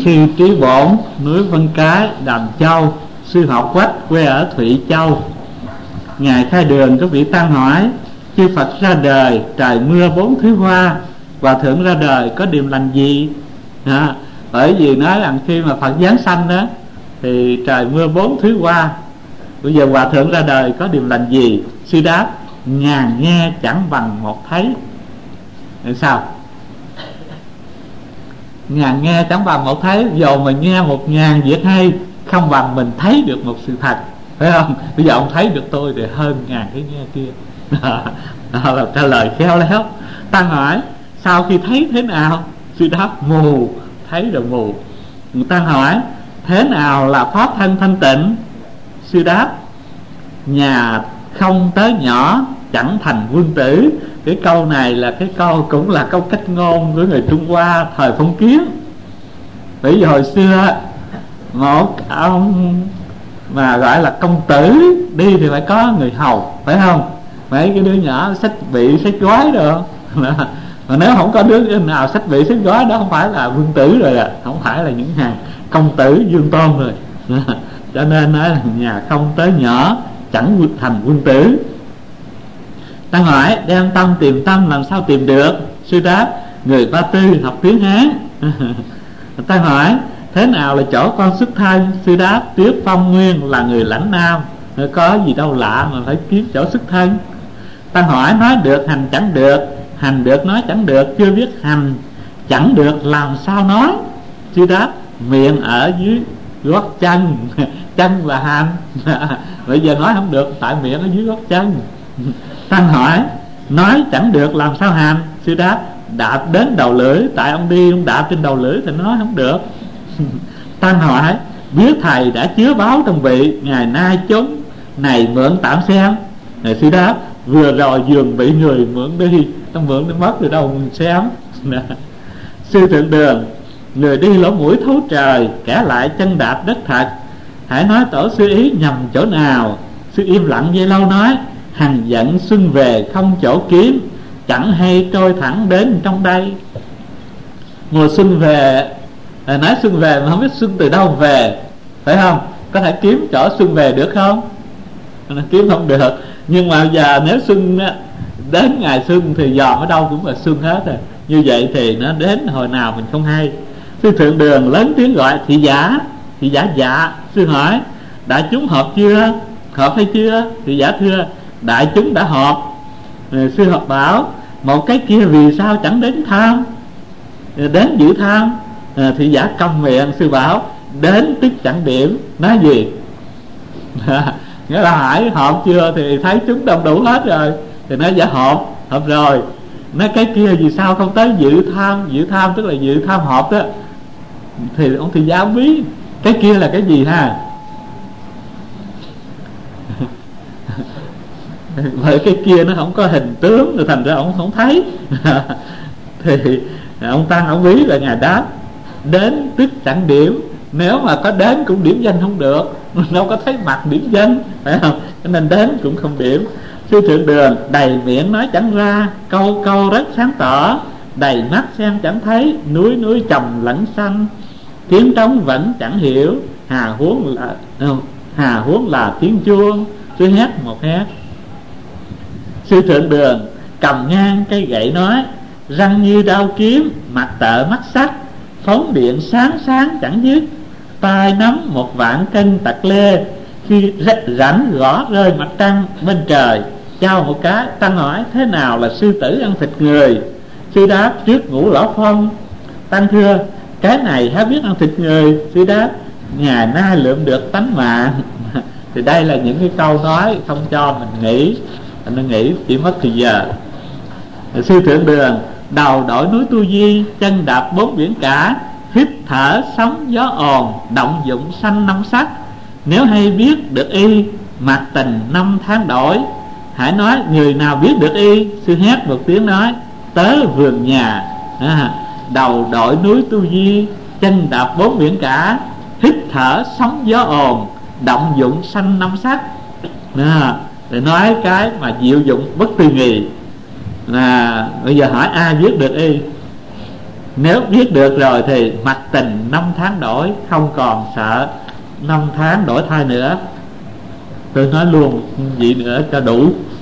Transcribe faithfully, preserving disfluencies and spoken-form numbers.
Sư Trí Bổn, núi Vân Cái, Đàm Châu. Sư Học Quách, quê ở Thụy Châu. Ngài khai đường, có vị tăng hỏi: chư Phật ra đời, trời mưa bốn thứ hoa, Hòa thượng ra đời có điềm lành gì? À, bởi vì nói rằng khi mà Phật giáng sanh đó thì trời mưa bốn thứ hoa, bây giờ Hòa thượng ra đời có điềm lành gì? Sư đáp: ngàn nghe chẳng bằng một thấy. Tại sao? Ngàn nghe chẳng bằng một thấy. Dù mình nghe một ngàn việc hay, không bằng mình thấy được một sự thật, phải không? Bây giờ ông thấy được tôi thì hơn ngàn cái nghe kia. Đó là trả lời khéo léo. Tăng hỏi: sau khi thấy thế nào? Sư đáp: mù, thấy rồi mù. Người ta hỏi: thế nào là pháp thân thanh tịnh? Sư đáp: nhà không tới nhỏ chẳng thành vương tử. Cái câu này là cái câu cũng là câu cách ngôn của người Trung Hoa thời phong kiến. Bởi vì hồi xưa một ông mà gọi là công tử đi thì phải có người hầu, phải không? Mấy cái đứa nhỏ xách bị xách gói rồi. Mà nếu không có đứa nào xách bị xách gói đó không phải là vương tử rồi, à không phải là những hàng công tử dương tôn rồi. Cho nên nói là nhà không tới nhỏ chẳng thành vương tử. Ta hỏi: đem tâm tìm tâm làm sao tìm được? Sư đáp: người Ba Tư học tiếng Hán. Ta hỏi: thế nào là chỗ con xuất thân? Sư đáp: Tiết Phong Nguyên là người lãnh Nam, có gì đâu lạ mà phải kiếm chỗ xuất thân. Ta hỏi: nói được hành chẳng được, hành được nói chẳng được, chưa biết hành chẳng được làm sao nói? Sư đáp: miệng ở dưới gót chân, chân là hành. Bây giờ nói không được tại miệng ở dưới gót chân. Tăng hỏi: nói chẳng được làm sao hành? Sư đáp: đạp đến đầu lưỡi, tại ông đi ông đạp trên đầu lưỡi thì nói không được. Tăng hỏi: biết thầy đã chứa báo trong vị, ngày nay chúng này mượn tạm xem. Này sư đáp: vừa rồi giường bị người mượn đi, nó mượn nó mất rồi đâu mình xem. Sư Thượng Đường: người đi lỗ mũi thấu trời, kẻ lại chân đạp đất thật. Hãy nói tổ sư ý nhầm chỗ nào? Sư im lặng dây lâu nói: hằng giận xuân về không chỗ kiếm, chẳng hay trôi thẳng đến trong đây. Mùa xuân về, à, nói xuân về mà không biết xuân từ đâu về, phải không? Có thể kiếm chỗ xuân về được không? Kiếm không được. Nhưng mà giờ nếu xuân đến ngày xuân thì dòm ở đâu cũng là xuân hết rồi. Như vậy thì nó đến hồi nào mình không hay. Sư Thượng Đường lớn tiếng gọi: thị giả. Thị giả: dạ. Sư hỏi: đại chúng họp chưa? Họp hay chưa? Thị giả thưa: đại chúng đã họp. Sư học bảo: một cái kia vì sao chẳng đến tham? Đến giữ tham. Thị giả câm miệng. Sư bảo: đến tức chẳng điểm. Nói gì? Nghĩa là hỏi họp chưa thì thấy chúng đông đủ hết rồi thì nói dạ họp, họp rồi. Nói cái kia vì sao không tới dự tham? Dự tham tức là dự tham họp đó. Thì ông thị giả không biết cái kia là cái gì ha. Bởi cái kia nó không có hình tướng rồi thành ra ông không thấy. Thì ông Tăng ông biết là ngài đáp: đến tức chẳng điểm. Nếu mà có đến cũng điểm danh không được, đâu có thấy mặt điểm danh, phải không? Cho nên đến cũng không điểm. Sư Thượng Đường: đầy miệng nói chẳng ra, câu câu rất sáng tỏ, đầy mắt xem chẳng thấy, núi núi trồng lẫn xanh, tiếng trống vẫn chẳng hiểu, hà huống là hà huống là tiếng chuông. Sư hét một hét. Sư Thượng Đường cầm ngang cây gậy nói: răng như đao kiếm, mặt tợ mắt sắc, phóng điện sáng sáng chẳng dứt, tay nắm một vạn cân tặc lê, khi rảnh gõ rơi mặt trăng bên trời. Trao một cái. Tăng hỏi: thế nào là sư tử ăn thịt người? Sư đáp: trước ngũ lỗ phong. Tăng thưa: cái này há biết ăn thịt người? Sư đáp: ngày nay lượm được tánh mạng. Thì đây là những cái câu nói không cho mình nghĩ, mình nghĩ chỉ mất thời giờ. Sư Thượng Đường: đầu đổi núi Tu Di, chân đạp bốn biển cả, hít thở sóng gió ồn, động dụng sanh năm sắc. Nếu hay biết được y, mặt tình năm tháng đổi. Hãy nói người nào biết được y? Sư hét một tiếng nói: tớ vườn nhà. À, đầu đội núi Tu Di, chân đạp bốn biển cả, hít thở sóng gió ồn, động dụng sanh năm sắc. À, để nói cái mà diệu dụng bất tư nghì. À, bây giờ hỏi ai biết được y? Nếu biết được rồi thì mặc tình năm tháng đổi, không còn sợ năm tháng đổi thay nữa. Tôi nói luôn vậy nữa cho đủ